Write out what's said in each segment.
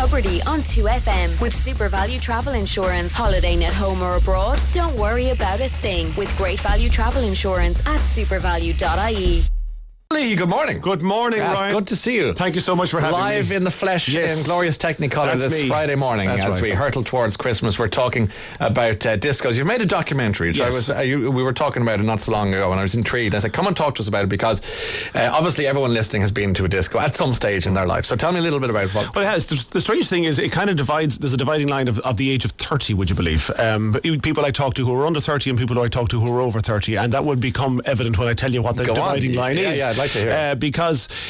Tubridy on 2FM with Super Value Travel Insurance. Holidaying at home or abroad? Don't worry about a thing with Great Value Travel Insurance at supervalue.ie. Lee, good morning. Good morning, Ryan. Good to see you. Thank you so much for having me. Live in the flesh in glorious Technicolor this Friday morning. That's as we hurtle towards Christmas. We're talking about discos. You've made a documentary, which we were talking about it not so long ago, and I was intrigued. I said, come and talk to us about it, because obviously everyone listening has been to a disco at some stage in their life. So tell me a little bit about what. Well, it has. The strange thing is, it kind of divides. There's a dividing line of the age of 30, would you believe? People I talk to who are under 30 and people who I talk to who are over 30, and that would become evident when I tell you what the dividing line is. Yeah, I'd like to hear. Because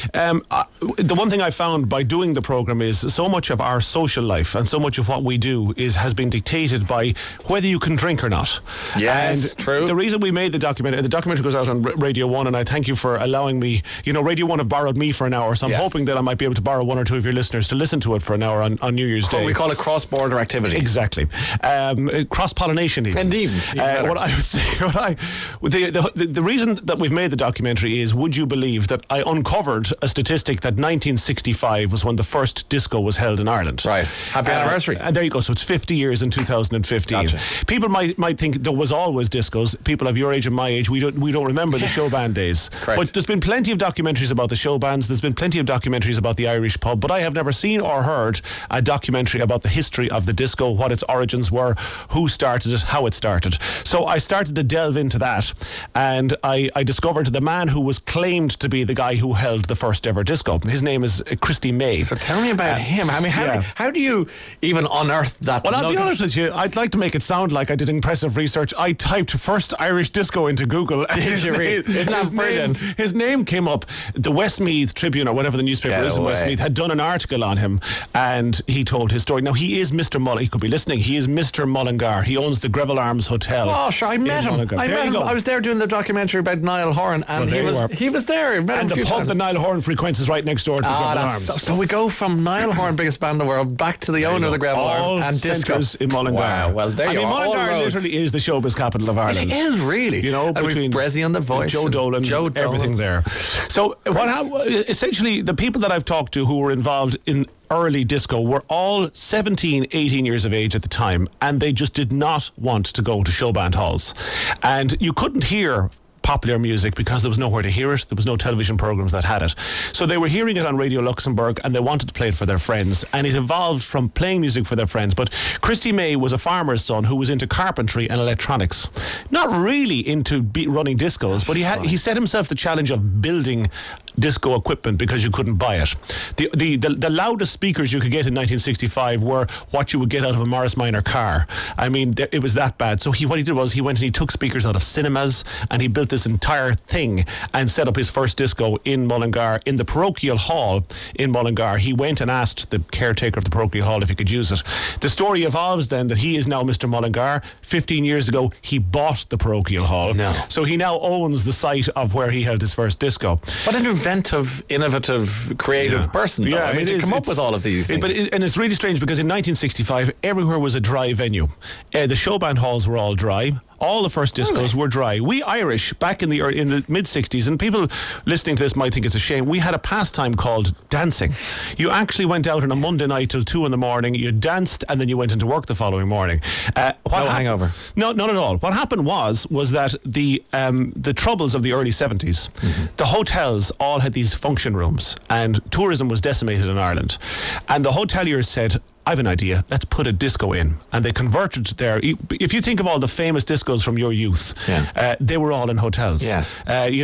the one thing I found by doing the programme is so much of our social life and so much of what we do has been dictated by whether you can drink or not. Yes, and true. The reason we made the documentary goes out on Radio 1, and I thank you for allowing me. Radio 1 have borrowed me for an hour, so I'm hoping that I might be able to borrow one or two of your listeners to listen to it for an hour on New Year's Day. We call it cross-border activity. Exactly. Cross-pollination even. Indeed. What I would say, the reason that we've made the documentary is, would you believe that I uncovered a statistic that 1965 was when the first disco was held in Ireland. Right. Happy anniversary. And there you go. So it's 50 years in 2015. Gotcha. People might think there was always discos. People of your age and my age, we don't remember the show band days. Correct. But there's been plenty of documentaries about the show bands. There's been plenty of documentaries about the Irish pub. But I have never seen or heard a documentary about the history of the disco, what its origins were, who started it, how it started. So I started to delve into that, and I discovered the man who was claimed to be the guy who held the first ever disco. His name is Christy May. So tell me about him. I mean, how do you even unearth that? Well, I'll be honest with you, I'd like to make it sound like I did impressive research. I typed first Irish disco into Google. Did you read? Isn't that brilliant? His name came up. The Westmeath Tribune, or whatever the newspaper is in Westmeath, had done an article on him, and he told his story. Now, he is Mr. Mullingar. He could be listening. He is Mr. Mullingar. He owns the Greville Arms Hotel. Oh, sure, I met him. I was there doing the documentary about Niall Horan, and he was there. And the pub that Niall Horan frequents is right next door to the Greville Arms. So we go from Niall Horan, biggest band in the world, back to the owner of the Greville Arms and disco in Mullingar. Wow, well, there you are. Mullingar literally is the showbiz capital of Ireland. It is really. Between Bressie on The Voice, Joe Dolan, everything there. So essentially, the people that I've talked to who were involved in early disco were all 17, 18 years of age at the time, and they just did not want to go to showband halls. And you couldn't hear popular music because there was nowhere to hear it. There was no television programs that had it. So they were hearing it on Radio Luxembourg, and they wanted to play it for their friends, and it evolved from playing music for their friends. But Christy May was a farmer's son who was into carpentry and electronics, not really into running discos, but he set himself the challenge of building disco equipment because you couldn't buy it. The loudest speakers you could get in 1965 were what you would get out of a Morris Minor car. I mean, it was that bad. So what he did was he went and he took speakers out of cinemas, and he built this entire thing and set up his first disco in Mullingar, in the parochial hall in Mullingar. He went and asked the caretaker of the parochial hall if he could use it. The story evolves then that he is now Mr. Mullingar. 15 years ago, he bought the parochial hall. No. So he now owns the site of where he held his first disco. What an inventive, innovative, creative person, though. I mean, to come up with all of these things. And it's really strange because in 1965, everywhere was a dry venue. The showband halls were all dry. All the first discos were dry. We Irish, back in the mid-60s, and people listening to this might think it's a shame, we had a pastime called dancing. You actually went out on a Monday night till 2 a.m, you danced, and then you went into work the following morning. No hangover. No, not at all. What happened was that the troubles of the early 70s, the hotels all had these function rooms, and tourism was decimated in Ireland. And the hoteliers said, I have an idea, let's put a disco in. And they converted there. If you think of all the famous discos from your youth, they were all in hotels. Yes.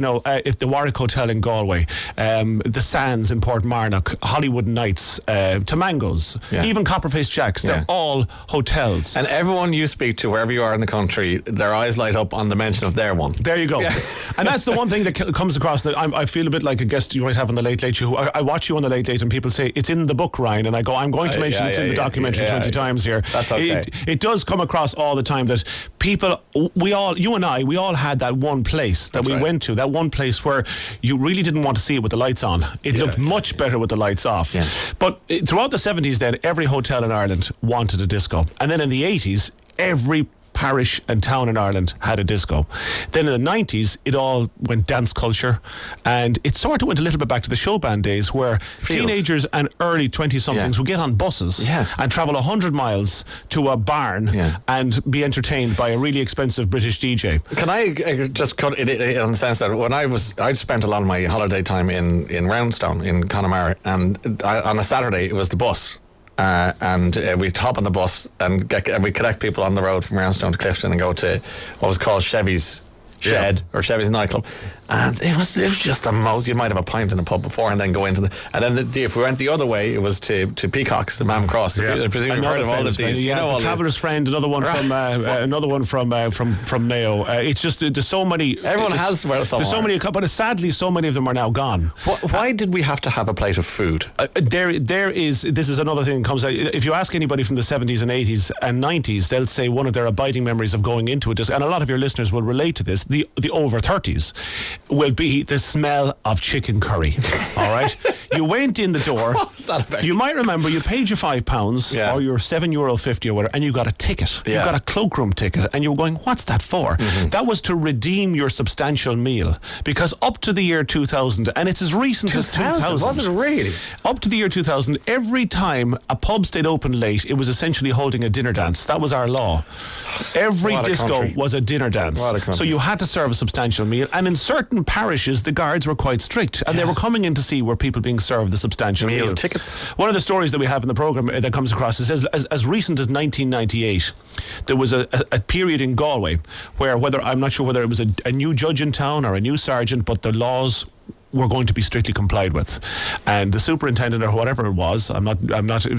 If the Warwick Hotel in Galway, the Sands in Portmarnock, Hollywood Nights, Tamangos, even Copperface Jacks, they're all hotels. And everyone you speak to, wherever you are in the country, their eyes light up on the mention of their one. There you go. Yeah. And that's the one thing that comes across. I feel a bit like a guest you might have on the Late Late Show. I watch you on the Late Late and people say, it's in the book, Ryan. And I go, I'm going to mention it's in the documentary 20 times here. That's okay. It does come across all the time that people, you and I, we all had that one place that we went to, that one place where you really didn't want to see it with the lights on. It looked much better with the lights off. Yeah. But throughout the 70s then, every hotel in Ireland wanted a disco. And then in the 80s, every parish and town in Ireland had a disco. Then in the 90s, it all went dance culture, and it sort of went a little bit back to the show band days where teenagers and early 20-somethings would get on buses and travel 100 miles to a barn and be entertained by a really expensive British DJ. Can I just cut it in the sense that when I'd spent a lot of my holiday time in Roundstone in Connemara, and on a Saturday it was the bus. And we'd hop on the bus and we'd collect people on the road from Roundstone to Clifton and go to what was called Chevy's Shed or Chevy's nightclub, and it was just the most. You might have a pint in a pub before and then go into if we went the other way, it was to Peacocks, the Mam Cross. I presume you've heard of all of these. The Traveller's Friend, another one from Mayo. It's just there's so many. Everyone has somewhere. There's so many, but sadly, so many of them are now gone. Why did we have to have a plate of food? This is another thing that comes out. If you ask anybody from the 70s and 80s and 90s, they'll say one of their abiding memories of going into it, and a lot of your listeners will relate to this. The over 30s will be the smell of chicken curry. All right, you went in the door. What was that about? You might remember you paid your £5 or your €7.50 or whatever, and you got a ticket. You got a cloakroom ticket, and you were going, "What's that for?" That was to redeem your substantial meal, because up to the year 2000, and it's as recent as 2000. Was it really? Up to the year 2000, every time a pub stayed open late, it was essentially holding a dinner dance. That was our law. Every disco was a dinner dance. So you had to serve a substantial meal, and in certain parishes the guards were quite strict, and they were coming in to see were people being served the substantial meal. Tickets. One of the stories that we have in the programme that comes across, it says as recent as 1998 there was a period in Galway where, I'm not sure whether it was a new judge in town or a new sergeant, but the laws were going to be strictly complied with, and the superintendent or whatever it was, I'm not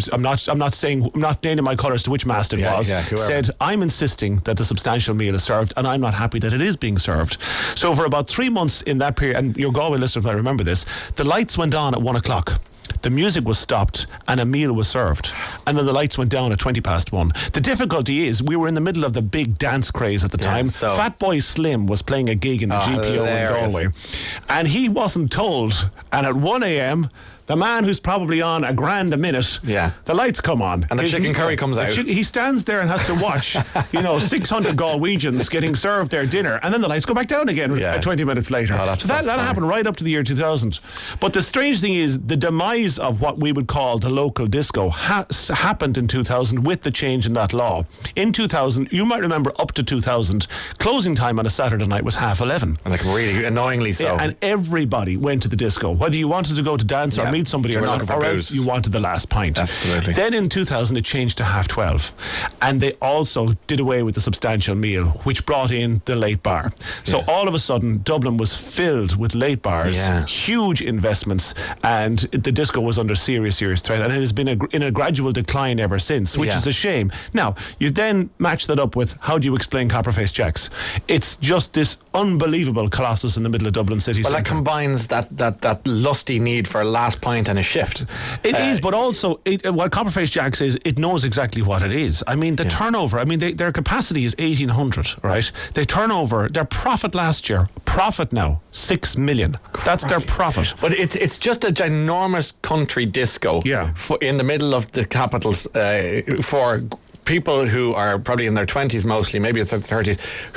naming my colours to which mast it was, said, "I'm insisting that the substantial meal is served, and I'm not happy that it is being served." So for about 3 months in that period, and your Galway listeners might remember this, the lights went on at 1 o'clock. The music was stopped and a meal was served, and then the lights went down at 1:20. The difficulty is we were in the middle of the big dance craze at the time. Fatboy Slim was playing a gig in the GPO in Galway, and he wasn't told, and at 1 a.m. the man who's probably on $1,000 a minute, the lights come on. And the chicken curry comes out. He stands there and has to watch, 600 Galwegians getting served their dinner, and then the lights go back down again 20 minutes later. So that happened right up to the year 2000. But the strange thing is, the demise of what we would call the local disco happened in 2000 with the change in that law. In 2000, you might remember up to 2000, closing time on a Saturday night was 11:30. And like really annoyingly so. And everybody went to the disco, whether you wanted to go to dance or meet somebody or not, or else you wanted the last pint. Absolutely. Then in 2000 it changed to 12:30, and they also did away with the substantial meal, which brought in the late bar. So all of a sudden Dublin was filled with late bars, huge investments, and the disco was under serious threat, and it has been in a gradual decline ever since, which is a shame. Now you then match that up with, how do you explain Copperface Jacks? It's just this unbelievable colossus in the middle of Dublin city centre. Well, that combines that lusty need for a last pint and a shift. It is, but also what Copperface Jacks is, it knows exactly what it is. I mean, the turnover, their capacity is 1,800, right? Their profit last year, now, 6 million. That's their profit. But it's just a ginormous country disco in the middle of the capitals for people who are probably in their 20s mostly, maybe it's their 30s,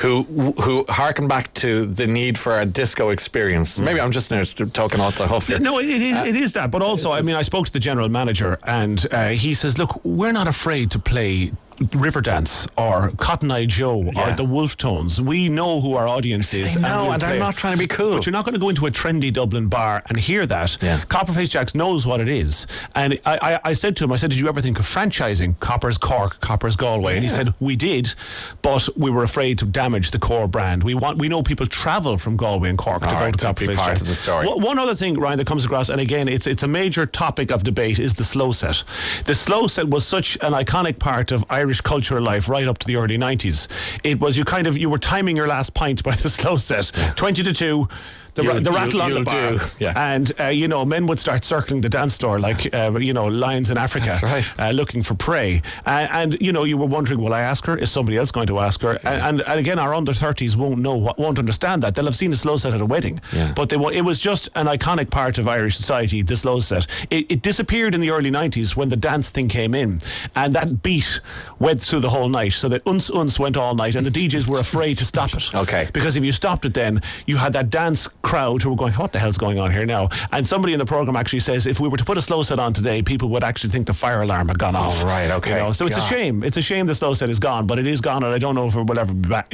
who harken back to the need for a disco experience. Maybe I'm just talking out the huff here. No, it is that. But also, I spoke to the general manager, and he says, look, we're not afraid to play Riverdance or Cotton Eye Joe or the Wolf Tones. We know who our audience is. And they're not trying to be cool. But you're not going to go into a trendy Dublin bar and hear that. Copperface Jacks knows what it is. And I said to him, did you ever think of franchising Coppers Cork, Coppers Galway? And he said, we did, but we were afraid to damage the core brand. We know people travel from Galway and Cork to go to Copperface Jacks. Part of the story. One other thing, Ryan, that comes across, and again, it's a major topic of debate, is the slow set. The slow set was such an iconic part of Irish cultural life right up to the early 90s. It was you were timing your last pint by the slow set. 20 to 2, the rattle on the bar. Yeah. And, men would start circling the dance floor like, lions in Africa. That's right. Looking for prey. And you were wondering, will I ask her? Is somebody else going to ask her? And again, our under-30s won't understand that. They'll have seen a slow set at a wedding. Yeah. But it was just an iconic part of Irish society, the slow set. It disappeared in the early 90s when the dance thing came in. And that beat went through the whole night. So the uns went all night, and the DJs were afraid to stop it. Okay. Because if you stopped it then, you had that dance crowd who were going, what the hell's going on here now? And somebody in the programme actually says, if we were to put a slow set on today, people would actually think the fire alarm had gone off. Oh, right, okay. So it's a shame. It's a shame the slow set is gone, but it is gone, and I don't know if it will ever be back.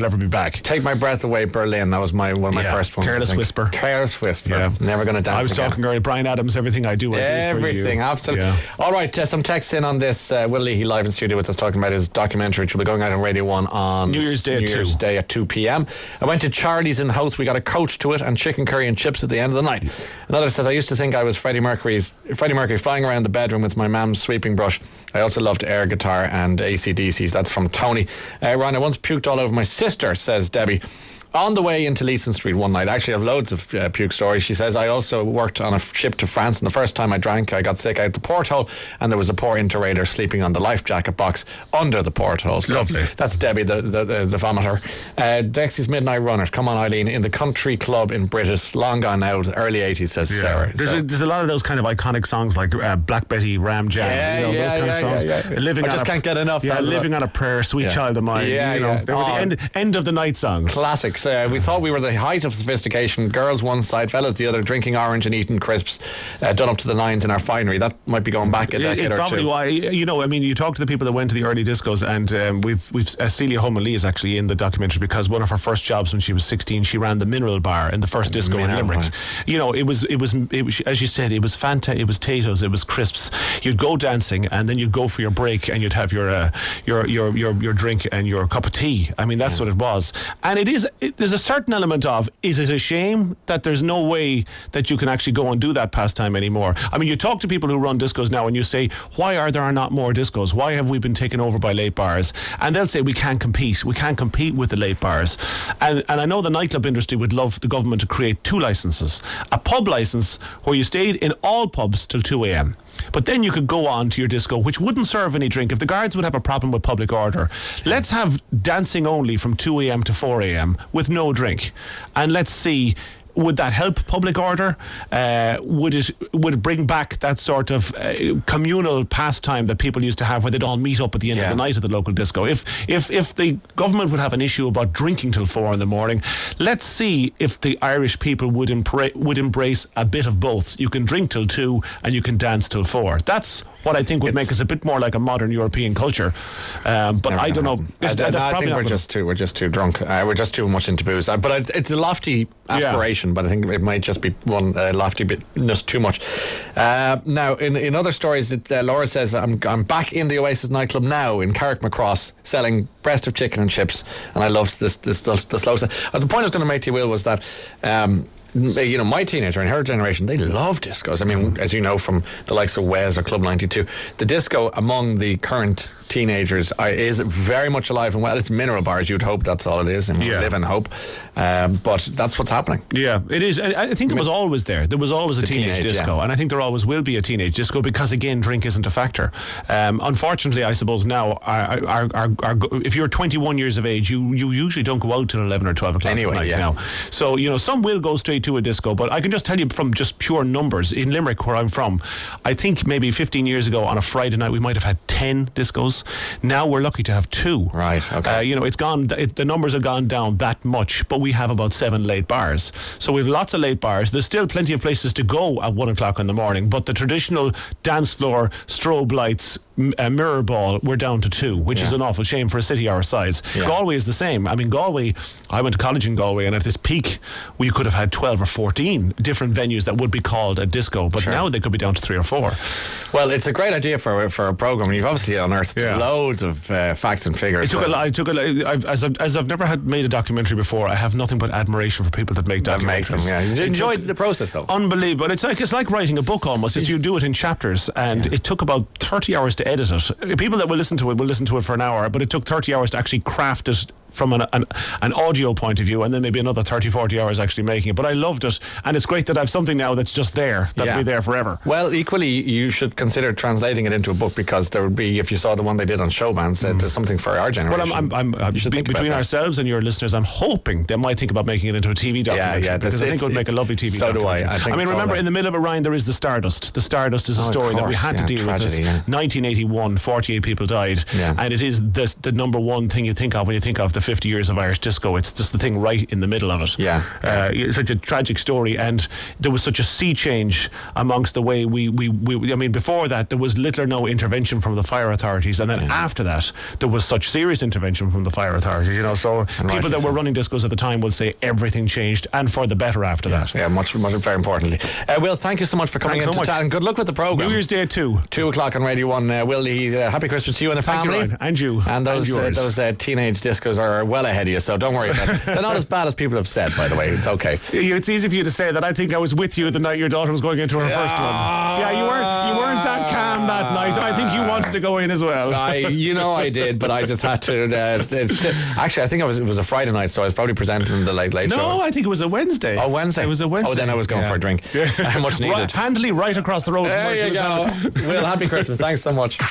Take My Breath Away, Berlin. That was one of my first ones. Careless Whisper. Careless Whisper. Yeah. Never going to dance I was again. talking earlier, Bryan Adams, Everything I Do, I Do for You. Everything, absolutely. Yeah. All right, some texts in on this. Will Leahy live in studio with us talking about his documentary, which will be going out on Radio 1 on New Year's Day at 2 p.m. I went to Charlie's in Howth. We got a coach to it and chicken curry and chips at the end of the night. Another says, I used to think I was Freddie Mercury flying around the bedroom with my mum's sweeping brush. I also loved air guitar and AC/DCs. That's from Tony. Ryan, I once puked all over my sister, says Debbie. On the way into Leeson Street one night, actually I have loads of puke stories. She says, I also worked on a ship to France, and the first time I drank, I got sick out the porthole, and there was a poor interrailer sleeping on the life jacket box under the porthole. So lovely. That's Debbie, the vomiter. Dexy's Midnight Runners. Come on, Eileen. In the country club in British, long gone now, early 80s, says Sarah. There's a lot of those kind of iconic songs like Black Betty, Ram Jam, those kind of songs. I just can't get enough. Yeah, Living on a Prayer, Sweet Child of Mine. They were the end of the night songs. Classics. We thought we were the height of sophistication. Girls one side, fellas the other, drinking orange and eating crisps, done up to the nines in our finery. That might be going back a decade or two. Probably why, you talk to the people that went to the early discos, and we've Celia Holman Lee is actually in the documentary, because one of her first jobs when she was 16, she ran the Mineral Bar in the first disco in Limerick. It was as you said, it was Fanta, it was Tato's, it was crisps. You'd go dancing, and then you'd go for your break, and you'd have your drink and your cup of tea. I mean, that's what it was. And there's a certain element of, is it a shame that there's no way that you can actually go and do that pastime anymore? I mean, you talk to people who run discos now and you say, why are there not more discos? Why have we been taken over by late bars? And they'll say, we can't compete with the late bars. And I know the nightclub industry would love the government to create two licenses. A pub license where you stayed in all pubs till 2 a.m. But then you could go on to your disco, which wouldn't serve any drink. If the guards would have a problem with public order, let's have dancing only from 2 a.m. to 4 a.m. with no drink. And let's see, would that help public order? Would it bring back that sort of communal pastime that people used to have, where they'd all meet up at the end of the night at the local disco? If the government would have an issue about drinking till 4 in the morning, let's see if the Irish people would embrace a bit of both. You can drink till 2 and you can dance till 4. That's what I think would make us a bit more like a modern European culture. But I don't know. I think we're just too drunk. We're just too much into booze. But it's a lofty aspiration. But I think it might just be one lofty bitness too much. Now, in other stories, Laura says, I'm back in the Oasis nightclub now in Carrickmacross selling breast of chicken and chips, and I loved the slow set. The point I was going to make to you, Will, was that my teenager and her generation, they love discos. I mean, as you know from the likes of Wes or Club 92, the disco among the current teenagers is very much alive and well. It's mineral bars, you'd hope that's all it is, and we live in hope. But that's what's happening. Yeah, it is. I think it was always there. There was always a teenage disco, and I think there always will be a teenage disco, because again, drink isn't a factor. Unfortunately, I suppose now, if you're 21 years of age, you usually don't go out till 11 or 12 o'clock anyway, at night now. So some will go straight to a disco, but I can just tell you from just pure numbers, in Limerick, where I'm from, I think maybe 15 years ago on a Friday night we might have had 10 discos. Now we're lucky to have 2. Right, okay. It's gone, the numbers have gone down that much, but we have about 7 late bars. So we have lots of late bars. There's still plenty of places to go at 1 o'clock in the morning, but the traditional dance floor, strobe lights, mirror ball, we're down to 2, which is an awful shame for a city our size. Galway is the same. I mean, Galway, I went to college in Galway, and at this peak we could have had 12 or 14 different venues that would be called a disco, but now they could be down to 3 or 4. Well, it's a great idea for a programme. You've obviously unearthed loads of facts and figures. As I've never made a documentary before, I have nothing but admiration for people that make documentaries. You enjoyed the process, though. Unbelievable. It's like writing a book almost. You do it in chapters, and it took about 30 hours to edit it. People that will listen to it for an hour, but it took 30 hours to actually craft it from an audio point of view, and then maybe another 30-40 hours actually making it. But I loved it, and it's great that I have something now that's just there, that'll be there forever. Well, equally, you should consider translating it into a book, because there would be, if you saw the one they did on Showman, there's something for our generation. Well, I'm between ourselves and your listeners, I'm hoping they might think about making it into a TV documentary, because I think it would make a lovely TV documentary. So do I. I mean, remember, in the middle of it, Ryan, there is the Stardust. The Stardust is a story that we had to deal with. 1981, 48 people died, and it is the number one thing you think of when you think of the 50 years of Irish disco. It's just the thing right in the middle of it. It's such a tragic story, and there was such a sea change amongst the way we I mean, before that there was little or no intervention from the fire authorities, and then after that there was such serious intervention from the fire authorities, you know. So people that were running discos at the time will say everything changed, and for the better after that. Much very importantly. Will, thank you so much for coming in to chat, and good luck with the programme. New Year's Day 2 o'clock on Radio 1. Willie, happy Christmas to you and the family. Thank you, Ryan. And you. And those teenage discos are well ahead of you, so don't worry about it. They're not as bad as people have said, by the way. It's okay. It's easy for you to say that. I think I was with you the night your daughter was going into her first one. Yeah, you weren't that calm that night. I think you wanted to go in as well. I did, but I just had to. Actually, I think it was a Friday night, so I was probably presenting the late show. No, I think it was a Wednesday. Oh, Wednesday. It was a Wednesday. Oh, then I was going for a drink. Much needed. Handily right across the road. There you go. Will, happy Christmas. Thanks so much.